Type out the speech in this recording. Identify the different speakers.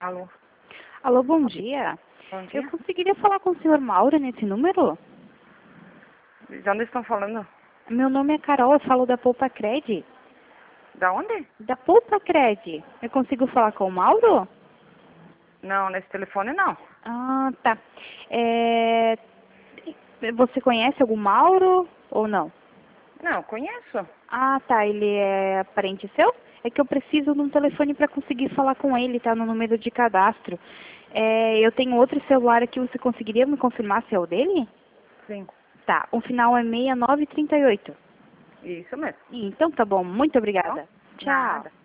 Speaker 1: Alô,
Speaker 2: Alô, bom dia.
Speaker 1: bom
Speaker 2: Eu
Speaker 1: dia.
Speaker 2: conseguiria falar com o senhor Mauro nesse número?
Speaker 1: De onde estão falando?
Speaker 2: Meu nome é Carol, eu falo da Poupa Cred.
Speaker 1: Da onde?
Speaker 2: Da Poupa Cred. Eu consigo falar com o Mauro?
Speaker 1: Não, nesse telefone não.
Speaker 2: Ah, tá. É... Você conhece algum Mauro ou não?
Speaker 1: Não, conheço.
Speaker 2: Ah, tá. Ele é parente seu? É que eu preciso de um telefone para conseguir falar com ele, tá no número de cadastro. Eu tenho outro celular aqui, você conseguiria me confirmar se é o dele?
Speaker 1: Sim,
Speaker 2: Tá, o final é 6938.
Speaker 1: isso mesmo.
Speaker 2: Então tá bom, muito
Speaker 1: Bom,
Speaker 2: obrigada. Tchau.
Speaker 1: nada.